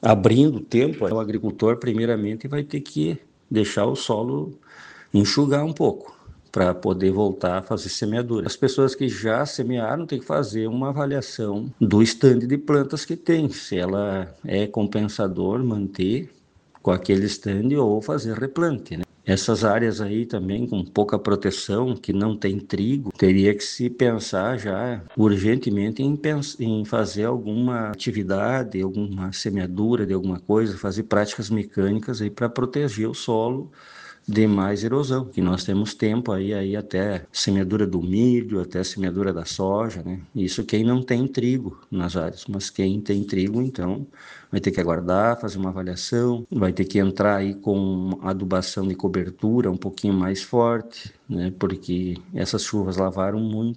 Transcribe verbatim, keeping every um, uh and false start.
abrindo o tempo, o agricultor primeiramente vai ter que deixar o solo enxugar um pouco para poder voltar a fazer semeadura. As pessoas que já semearam têm que fazer uma avaliação do estande de plantas que tem, se ela é compensador manter com aquele estande ou fazer replante, né? Essas áreas aí também com pouca proteção, que não tem trigo, teria que se pensar já urgentemente em, em fazer alguma atividade, alguma semeadura de alguma coisa, fazer práticas mecânicas aí para proteger o solo de mais erosão, que nós temos tempo aí, aí até semeadura do milho, até semeadura da soja, né? Isso quem não tem trigo nas áreas, mas quem tem trigo, então, vai ter que aguardar, fazer uma avaliação, vai ter que entrar aí com adubação de cobertura um pouquinho mais forte, né? Porque essas chuvas lavaram muito